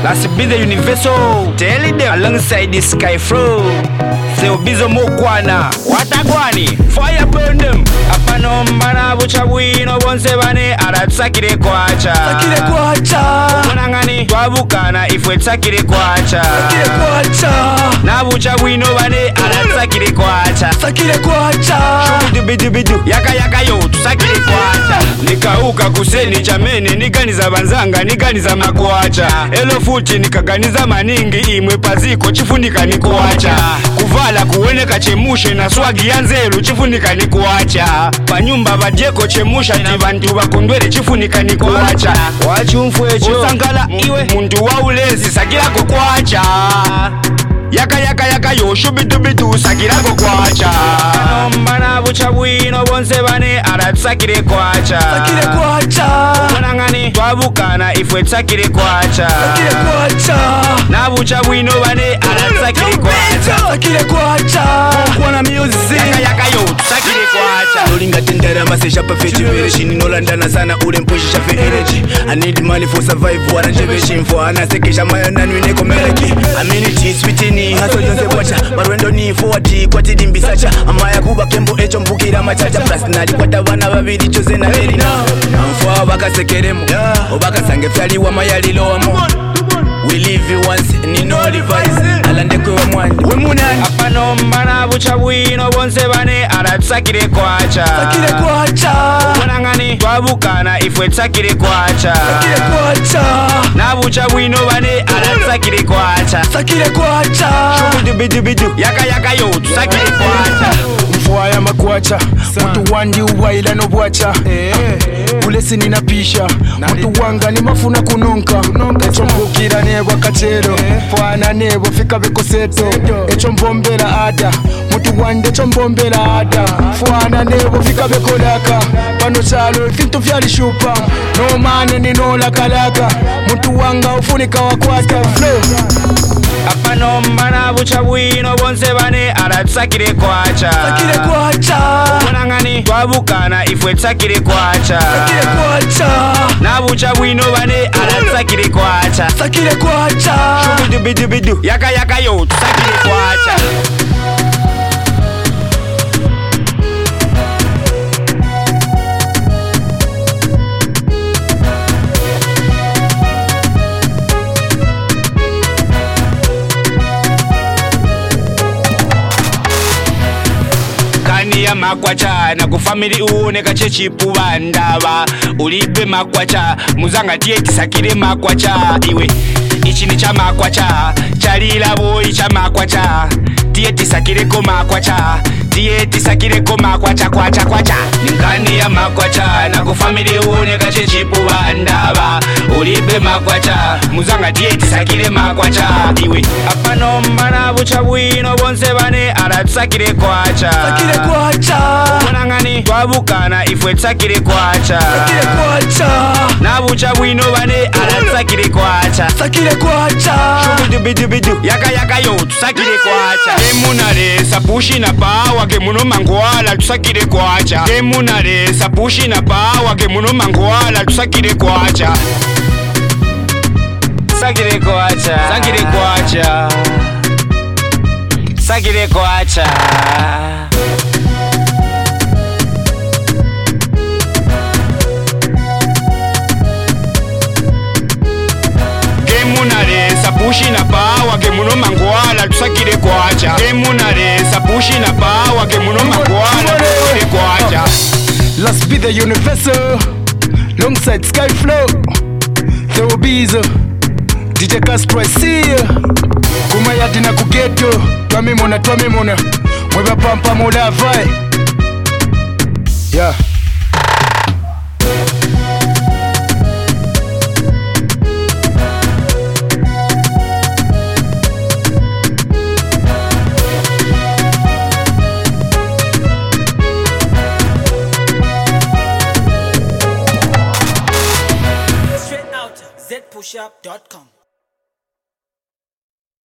Let's be the universal. Tell them alongside the sky flow. Theo bizo mokwana. Watagwani. Fire burn them. Apano mbana bucha wino bonse bane. Aratsakire kwacha. Sakire kwacha. Konangani. Twabukana ifwe tsakire kwacha. Sakire kwacha. Na bucha wino bane. Aratsakire kwacha. Sakire kwacha. Shubidu. Yaka yo. Tusakire kwacha. Nikauka kuseni chamene. Niganiza banzanga. Niganiza makwacha. Elo futi nikaganiza maningi. Imwe paziko chifunika nikuacha. Kuvala kuoneka chemushe na swagi yanzelu chifunika nikuacha. Panyumba bajeko chemusha ti bantu bakondwele chifunika nikuacha. Wachumfwecho usangala iwe muntu wa ulezi sakirako kwacha. Yaka yo shubidu sakirako kwacha. Mbana bucha wino bonse bane aratsakire kwacha. Sakire kwacha. Konangani twabukana ifwe tsakire kwacha. Sakire kwacha. Na bucha wino bane aratsakire kwacha. Sakire kwacha. Kwana music. Yaka yo sakire kwacha. Lolinga tendera masesha perfect version. Nolandana sana ule mpushisha for energy. I need money for survive. Waranje version for anasekesha mayo nanu ineko meleki. Amenity sweetini haso jonse wacha. Marwendo ni forward kwa tidimbi sacha. Amaya kuba kembo echo mpukira machacha. Plus nali kwa tabana babidi chose na lelina. Namfwa bakasekeremo. Obaka sange fyali wa mayalilo wa mo. We live you once, ni no revise. Alande kwe wa mwandi we munani. Apano mbana bucha wino bonse bane aratsakire kwacha. Sakire kwacha. Konangani twabukana ifwe tsakire kwacha. Sakire kwacha. Na bucha wino bane aratsakire kwacha. Sakire kwacha. Shubidu. Yaka yo tusakire kwacha. Mfuaya makwacha. Mutu wandi uwaila no bwacha. Ulesi ninapisha. Mutu wanga ni mafuna kunonka. Echo mbukira nebo kachero. Fwana nebo fika beko seto. Echo mbombera ada. Mutu wande echo mbombera ada. Fwana nebo fika beko laka. Pano chalo fintu vyali shupa. No mane ni no lakalaka. Mutu wanga ufunika wakwata flow. Apano mbana bucha wino bonse bane aratsakire kwacha. Sakire kwacha. Konangani twabukana ifwe tsakire kwacha. Sakire kwacha. Na bucha wino bane aratsakire kwacha. Sakire kwacha. Shubidu. Yaka yo tusakire kwacha. Ya makwacha na kufamili uoneka chechipu bandaba. Ulibe makwacha muzanga tieti sakire makwacha. Iwe ichi ni cha makwacha. Chalila boy cha makwacha. Tieti sakire ko makwacha. Tieti sakire ko makwacha kwacha. Ninkani ya makwacha na kufamili uoneka chechipu bandaba. Ulibe makwacha muzanga tieti sakire makwacha. Iwe apano mbana bucha wino bonse bane aratsakire kwacha. Sakire kwacha. Konangani twabukana ifwe tsakire kwacha. Sakire kwacha. Na bucha wino bane aratsakire kwacha. Sakire kwacha. Shubidu. Yaka yo tusakire kwacha. Kemunare sapushi na pawa kemuno mangwala tusakire kwacha. Kemunare sapushi na pawa kemuno mangwala tusakire kwacha. Sakire kwacha. Sakire kwacha. Sakire kwacha. Kemunare sapushi na pawa kemuno mangwala tusakire kwacha. Kemunare sapushi na pawa kemuno mangwala tusakire kwacha. Let's be the universal. Alongside Skyflow. Theo Bizo. DJ Castro Isia. Kumayati na kugeto. Twamimona. Mweba pampa mola vai. Yeah. ZPushUp.com